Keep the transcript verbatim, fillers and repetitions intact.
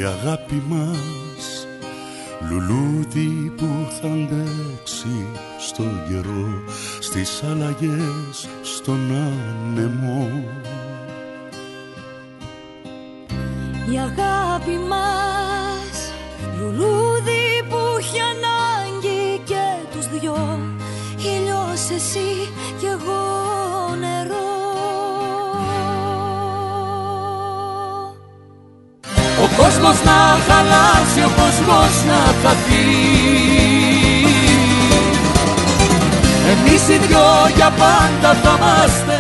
αγάπη μας, λουλούδι που θα αντέξει στον καιρό, στις αλλαγές, στον άνεμο. Η αγάπη μας, λουλούδι που έχει ανάγκη και τους δυο, ήλιος εσύ κι εγώ νερό. Ο κόσμος να χαλάσει, ο κόσμος να χαθεί, εμείς οι δυο για πάντα θα είμαστε